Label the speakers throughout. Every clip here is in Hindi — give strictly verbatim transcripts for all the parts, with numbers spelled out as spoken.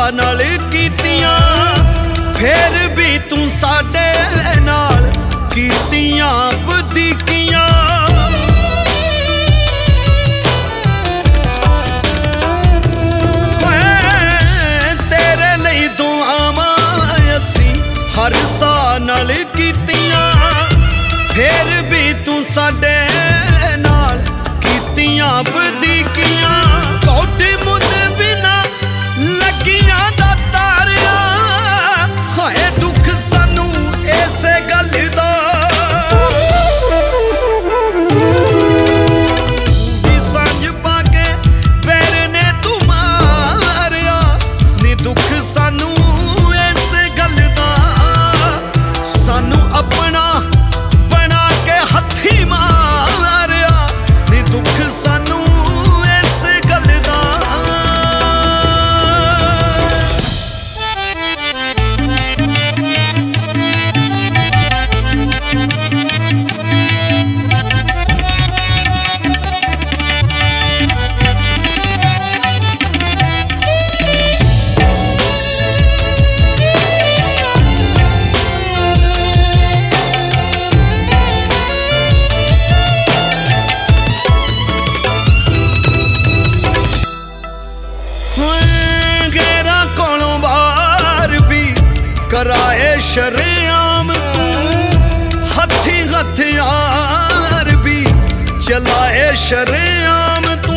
Speaker 1: नाल कीतियां फिर भी तू साडे नाल कीतियां बदीकियां। तेरे लई दुआवां असीं हर सा नाल कीतियां फिर भी तू साडे नाल कीतियां बदीकियां। कौडी मुद बिना लगियां दा तारिया हाए दुख सानू इसे गल दा। सांझ पाके पैर ने तू मारिया नी दुख सानू इस गल दा। सानू अपना बना के हथी मारिया नी दुख सानू इस गल दा। कराए शरेआम तू हथी हथियार भी चलाए शरेआम तू।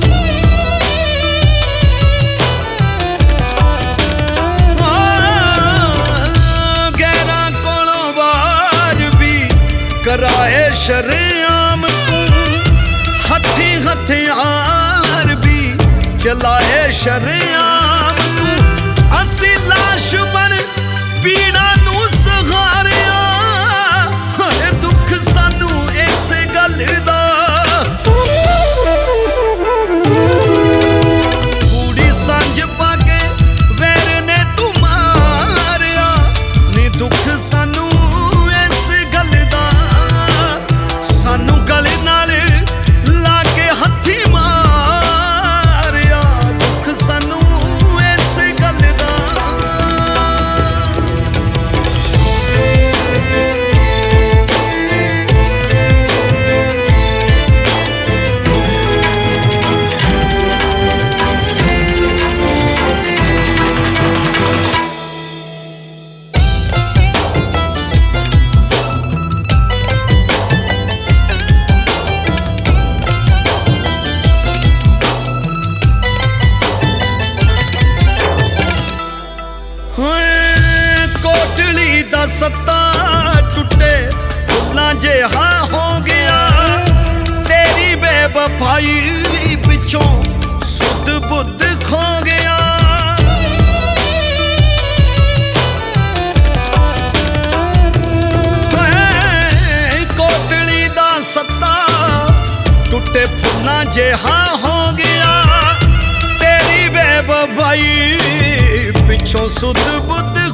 Speaker 1: गैरा कोलों बार भी कराए शरेआम तू हथी हथियार भी चलाए शरेआम तू। असी लाश बन पीड़ा नू सहारिया हाए दुख सानू इस गल दा। कूड़ी सांझ पाके वैर ने तू मारिया नी दुख सानू इस गल दा। सानू गल नाल लाके हथी मारिया दुख सानू इस गल दा। कोटली दा सत्ता टुटे फुल्लां जिहा हो गया। तेरी बेवफाई पिछों सुध बुध खो गया। कोटली दा सत्ता टुटे फुल्लां जिहा हो गया। तेरी बेवफाई पिछों सुध बुध